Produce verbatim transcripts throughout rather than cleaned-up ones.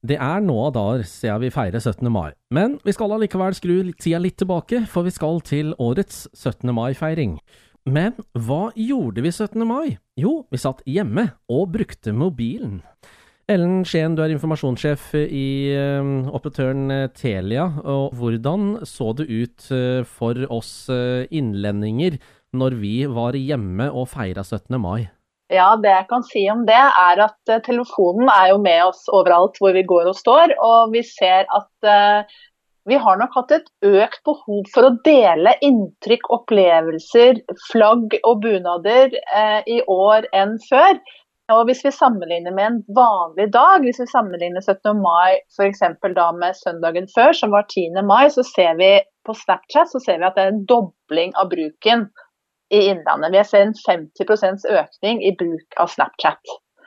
Det er nå av dager siden vi feirer syttende mai, men vi skal allikevel skru tida litt tilbake, for vi skal til årets syttende mai-feiring. Men hva gjorde vi syttende mai? Jo, vi satt hjemme og brukte mobilen. Ellen Skien, du er informasjonssjef i uh, operatøren Telia, og hvordan så det ut uh, for oss uh, innlendinger når vi var hjemme og feiret syttende mai? Ja, det jeg kan si om det er at uh, telefonen er jo med oss overalt hvor vi går og står, og vi ser at uh, vi har nok hatt et økt behov for å dele inntrykk, opplevelser, flagg og bunader uh, i år enn før. Og hvis vi sammenligner med en vanlig dag, hvis vi sammenligner syttende mai for eksempel da med søndagen før, som var tiende mai, så ser vi på Snapchat så ser vi at det er en dobling av bruken i innlandet. Vi ser en femti prosent økning i bruk av Snapchat.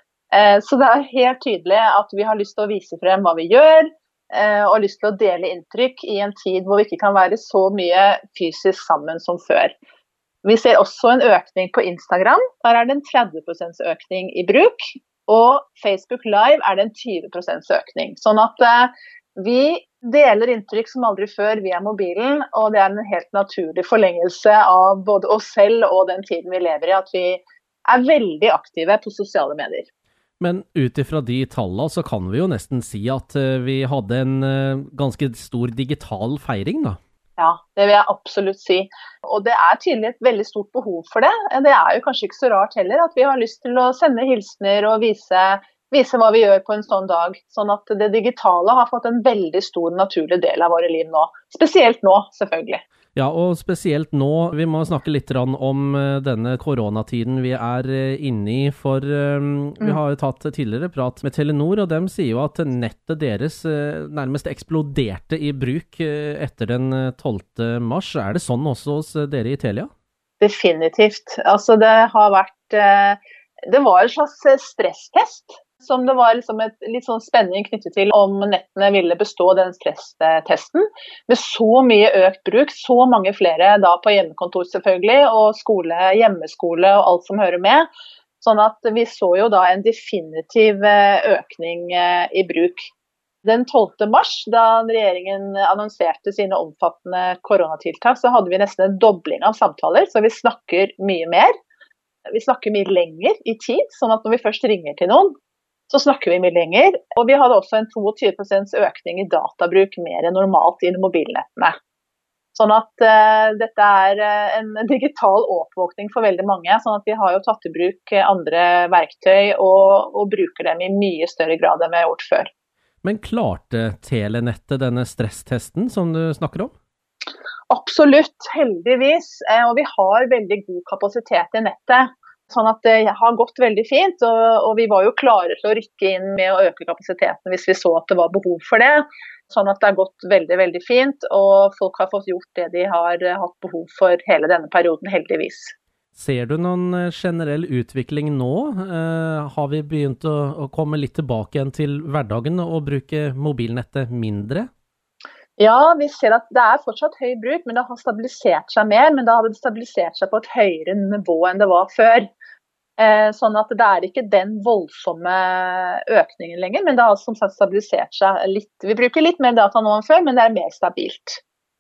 Eh, så det er helt tydelig at vi har lyst til å vise frem hva vi gjør, eh, og lyst til å dele inntrykk i en tid hvor vi ikke kan være så mye fysisk sammen som før. Vi ser også en økning på Instagram, der er det en tretti prosent økning i bruk, og Facebook Live er det en tjue prosent økning. Sånn at eh, vi deler inntrykk som aldri før via mobilen, og det er en helt naturlig forlengelse av både oss selv og den tiden vi lever i, at vi er veldig aktive på sosiale medier. Men ut ifra de tallene så kan vi jo nesten si at uh, vi hadde en uh, ganske stor digital feiring da. Ja, det vil jeg absolutt si. Og det er tydelig et veldig stort behov for det. Det er jo kanskje ikke så rart heller at vi har lyst til å sende hilsner og vise vise hva vi gjør på en sånn dag, sånn at det digitale har fått en veldig stor naturlig del av våre liv nå. Spesielt nå, selvfølgelig. Ja, og spesielt nå, vi må snakke litt om denne koronatiden vi er inne i, for um, vi har jo tatt tidligere prat med Telenor, og de sier jo at nettet deres uh, nærmest eksploderte i bruk uh, etter den tolvte mars. Er det sånn også hos dere i Telia? Definitivt. Altså det har vært, uh, det var en slags stresstest, som det var liksom et litt sånn spenning knyttet til om nettene ville bestå den stresstesten. Med så mye økt bruk, så mange flere da på hjemmekontor selvfølgelig, og skole, hjemmeskole og alt som hører med. Sånn at vi så jo da en definitiv økning i bruk. Den tolvte mars, da regjeringen annonserte sine omfattende koronatiltak, så hadde vi nesten en dobling av samtaler, så vi snakker mye mer. Vi snakker mye lenger i tid, sånn at når vi først ringer til noen, så snakker vi mye lenger, og vi hadde også en tjueto prosent økning i databruk mer enn normalt i mobilnettene. Sånn at uh, dette er uh, en digital oppvåkning for veldig mange, sånn at vi har jo tatt i bruk andre verktøy og, og bruker dem i mye større grad enn vi har gjort før. Men klarte telenettet denne stresstesten som du snakker om? Absolutt, heldigvis, og vi har veldig god kapasitet i nettet. Sånn at det har gått veldig fint, og, og vi var jo klare til å rykke inn med å øke kapasiteten hvis vi så at det var behov for det. Sånn at det har gått veldig, veldig fint, og folk har fått gjort det de har hatt behov for hele denne perioden, heldigvis. Ser du noen generell utvikling nå? Eh, har vi begynt å, å komme litt tilbake igjen til hverdagen og bruke mobilnettet mindre? Ja, vi ser at det er fortsatt høy bruk, men det har stabilisert seg mer, men da har det stabilisert seg på et høyere nivå enn det var før. Eh, sånn at det er ikke den voldsomme økningen lenger, men det har som sagt stabilisert seg litt. Vi bruker litt mer data nå enn før, men det er mer stabilt.